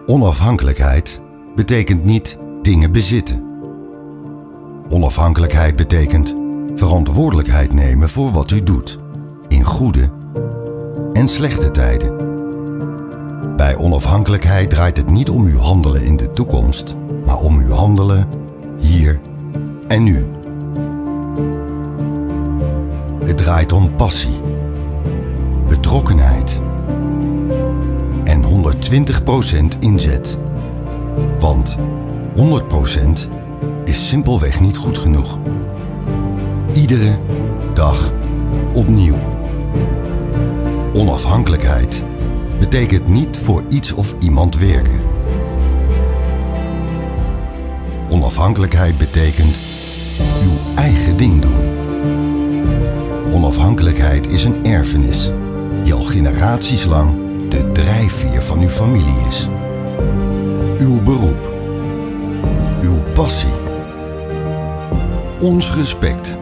Onafhankelijkheid betekent niet dingen bezitten. Onafhankelijkheid betekent verantwoordelijkheid nemen voor wat u doet, in goede en slechte tijden. Bij onafhankelijkheid draait het niet om uw handelen in de toekomst, maar om uw handelen hier en nu. Het draait om passie, betrokkenheid en 120% inzet. Want 100% is simpelweg niet goed genoeg. Iedere dag opnieuw. Onafhankelijkheid betekent niet voor iets of iemand werken. Onafhankelijkheid betekent uw eigen ding doen. Onafhankelijkheid is een erfenis die al generaties lang de drijfveer van uw familie is. Uw beroep. Uw passie. Ons respect.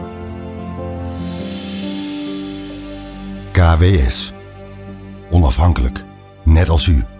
KWS. Onafhankelijk, net als u.